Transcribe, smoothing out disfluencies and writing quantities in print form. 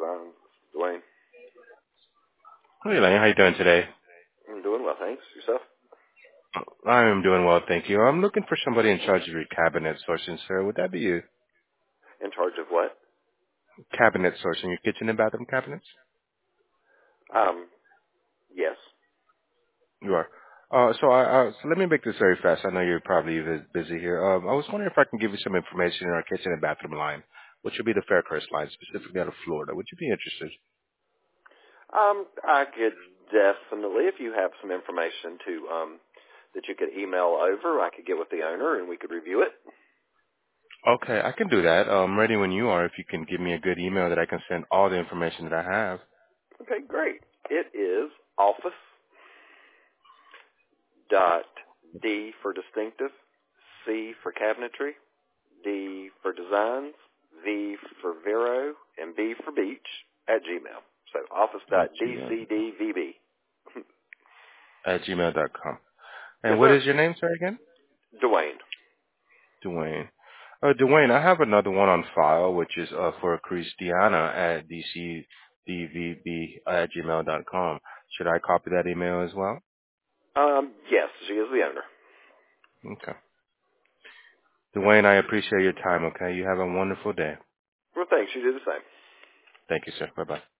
Designs. Dwayne. Hey, Elaine, how you doing today? I'm doing well, thanks. Yourself? I am doing well, thank you. I'm looking for somebody in charge of your cabinet sourcing, sir. Would that be you? In charge of what? Cabinet sourcing, your kitchen and bathroom cabinets? Um, yes. You are. So let me make this very fast. I know you're probably busy here. I was wondering if I can give you some information in our kitchen and bathroom line, which would be the Faircrest line, specifically out of Florida. Would you be interested? I could definitely, if you have some information that you could email over, I could get with the owner and we could review it. Okay, I can do that. I'm ready when you are. If you can give me a good email that I can send all the information that I have. Okay, great. It is office dot D for distinctive, C for cabinetry, D for designs, V for Vero, and B for beach at Gmail. So office At dot gmail DCDVB. at gmail.com. Yes, And what sir. is your name, sir, again? Dwayne. Dwayne. Dwayne, I have another one on file, which is for Christiana at dcdvb at gmail.com. Should I copy that email as well? Yes, she is the owner. Okay. Dwayne, I appreciate your time, okay? You have a wonderful day. Well, thanks. You do the same. Thank you, sir. Bye-bye.